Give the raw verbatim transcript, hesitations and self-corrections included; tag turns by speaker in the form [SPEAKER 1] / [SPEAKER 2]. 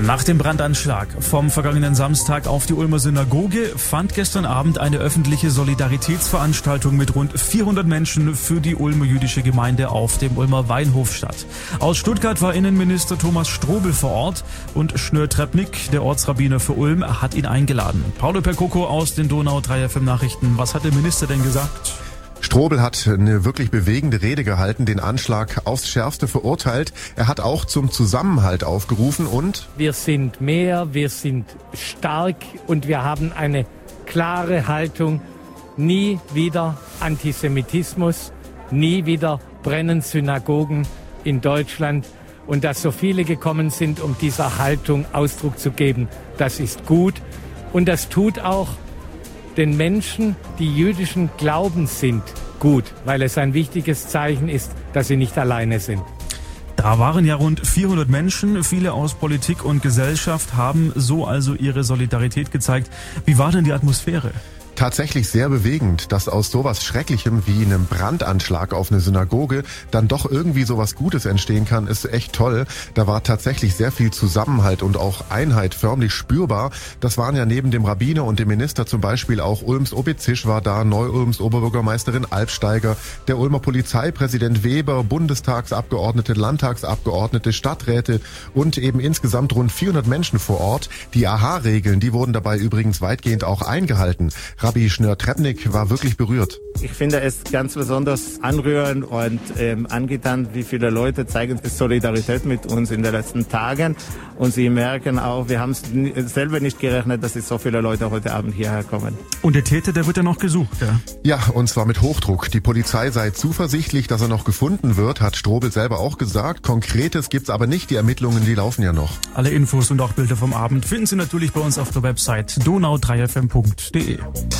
[SPEAKER 1] Nach dem Brandanschlag vom vergangenen Samstag auf die Ulmer Synagoge fand gestern Abend eine öffentliche Solidaritätsveranstaltung mit rund vierhundert Menschen für die Ulmer jüdische Gemeinde auf dem Ulmer Weinhof statt. Aus Stuttgart war Innenminister Thomas Strobel vor Ort und Schnör Trepnik, der Ortsrabbiner für Ulm, hat ihn eingeladen. Paulo Percoco aus den Donau drei F M Nachrichten. Was hat der Minister denn gesagt?
[SPEAKER 2] Strobel hat eine wirklich bewegende Rede gehalten, den Anschlag aufs Schärfste verurteilt. Er hat auch zum Zusammenhalt aufgerufen und...
[SPEAKER 3] Wir sind mehr, wir sind stark und wir haben eine klare Haltung. Nie wieder Antisemitismus, nie wieder brennen Synagogen in Deutschland. Und dass so viele gekommen sind, um dieser Haltung Ausdruck zu geben, das ist gut. Und das tut auch den Menschen, die jüdischen Glaubens sind, gut, weil es ein wichtiges Zeichen ist, dass sie nicht alleine sind.
[SPEAKER 1] Da waren ja rund vierhundert Menschen, viele aus Politik und Gesellschaft, haben so also ihre Solidarität gezeigt. Wie war denn die Atmosphäre?
[SPEAKER 2] Tatsächlich sehr bewegend, dass aus sowas Schrecklichem wie einem Brandanschlag auf eine Synagoge dann doch irgendwie sowas Gutes entstehen kann, ist echt toll. Da war tatsächlich sehr viel Zusammenhalt und auch Einheit förmlich spürbar. Das waren ja neben dem Rabbiner und dem Minister zum Beispiel auch Ulms Obi Zisch war da, Neu-Ulms Oberbürgermeisterin Alpsteiger, der Ulmer Polizeipräsident Weber, Bundestagsabgeordnete, Landtagsabgeordnete, Stadträte und eben insgesamt rund vierhundert Menschen vor Ort. Die A-Ha-Regeln, die wurden dabei übrigens weitgehend auch eingehalten. Rabbi Schnör Trepnik war wirklich berührt.
[SPEAKER 4] Ich finde es ganz besonders anrührend und ähm, angetan, wie viele Leute zeigen Solidarität mit uns in den letzten Tagen. Und sie merken auch, wir haben es selber nicht gerechnet, dass so viele Leute heute Abend hierher kommen.
[SPEAKER 1] Und der Täter, der wird ja noch gesucht, ja?
[SPEAKER 2] Ja, und zwar mit Hochdruck. Die Polizei sei zuversichtlich, dass er noch gefunden wird, hat Strobel selber auch gesagt. Konkretes gibt's aber nicht, die Ermittlungen, die laufen ja noch.
[SPEAKER 1] Alle Infos und auch Bilder vom Abend finden Sie natürlich bei uns auf der Website donau drei f m punkt d e.